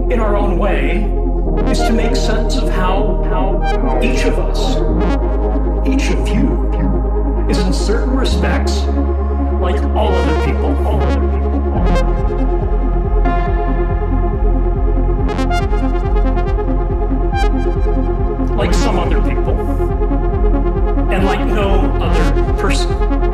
in our own way, is to make sense of how each of us, each of you, is in certain respects like all other people, all other people, all other people. Like some other people, and like no other person.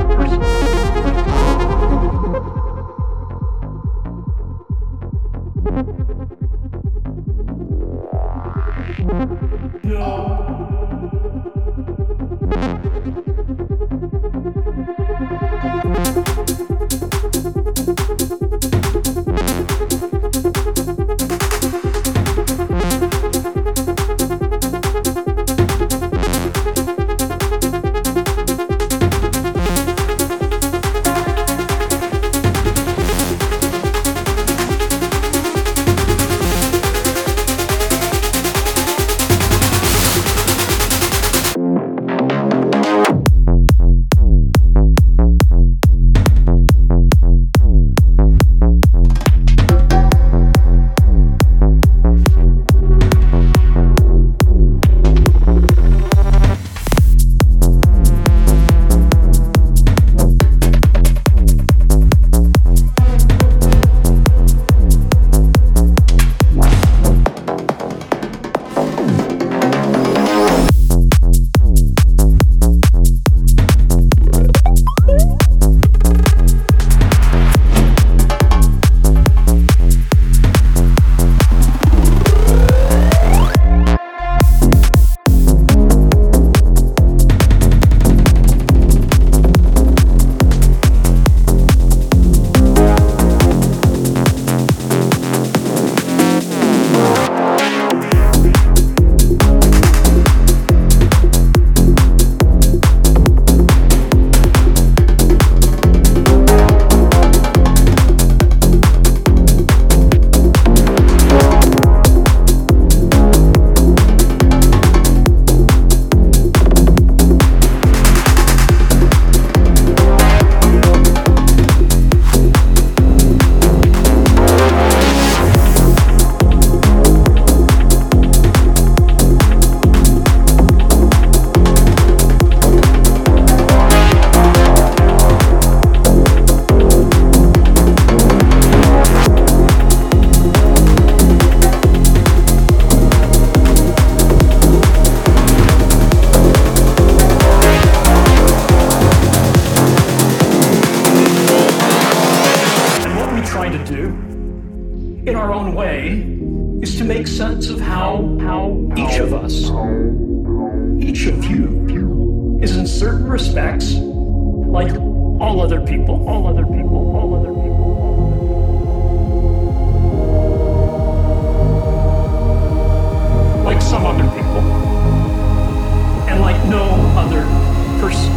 In our own way, is to make sense of how each of us, each of you, is in certain respects like all other people, all other people, all other people, all other people. Like some other people, and like no other person.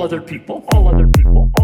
other people, all other people.